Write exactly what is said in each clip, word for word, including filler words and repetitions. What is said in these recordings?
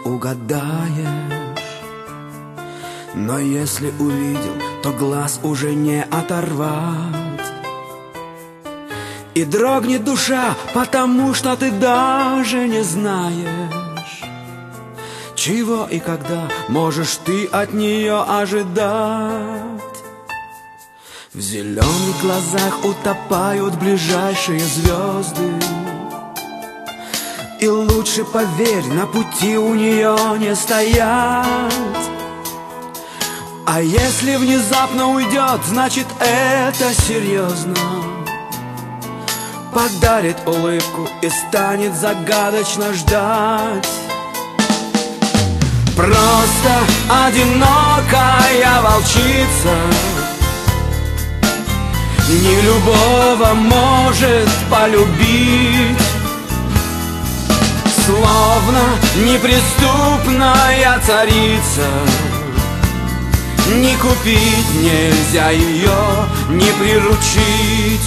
угадаешь. Но если увидел, то глаз уже не оторвать. И дрогнет душа, потому что ты даже не знаешь, чего и когда можешь ты от нее ожидать. В зеленых глазах утопают ближайшие звезды, и лучше, поверь, на пути у нее не стоять. А если внезапно уйдет, значит это серьезно. Подарит улыбку и станет загадочно ждать. Просто одинокая волчица не любого может полюбить. Словно неприступная царица, не купить нельзя ее, не приручить.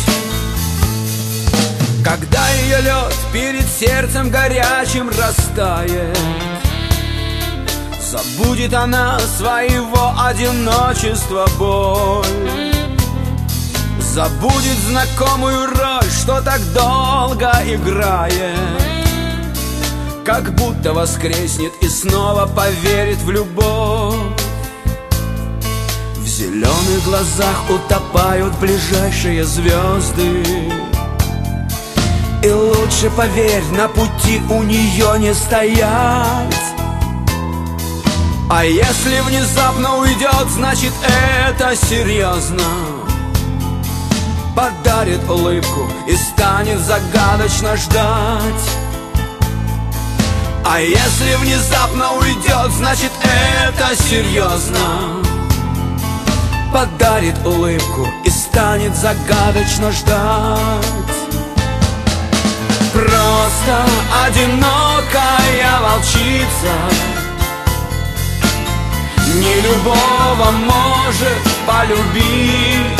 Когда ее лед перед сердцем горячим растает, забудет она своего одиночества боль. Забудет знакомую роль, что так долго играет, как будто воскреснет и снова поверит в любовь. В зеленых глазах утопают ближайшие звезды, и лучше, поверь, на пути у нее не стоять. А если внезапно уйдет, значит это серьезно. Подарит улыбку и станет загадочно ждать. А если внезапно уйдет, значит это серьезно. Подарит улыбку и станет загадочно ждать. Просто одинокая волчица не любого может полюбить.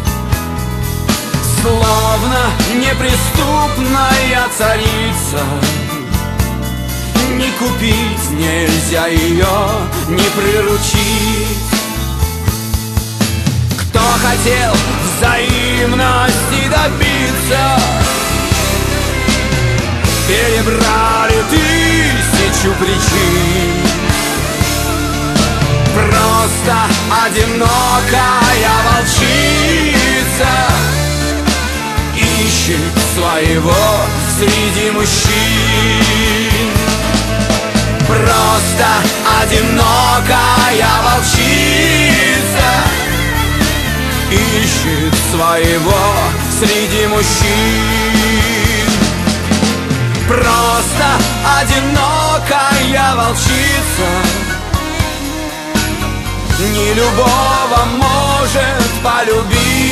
Словно неприступная царица, не купить нельзя ее, не приручить. Кто хотел взаимности добиться, перебрали тысячу причин. Просто одинокая волчица ищет своего среди мужчин. Просто одинокая волчица ищет своего среди мужчин. Просто одинокая волчица не любого может полюбить.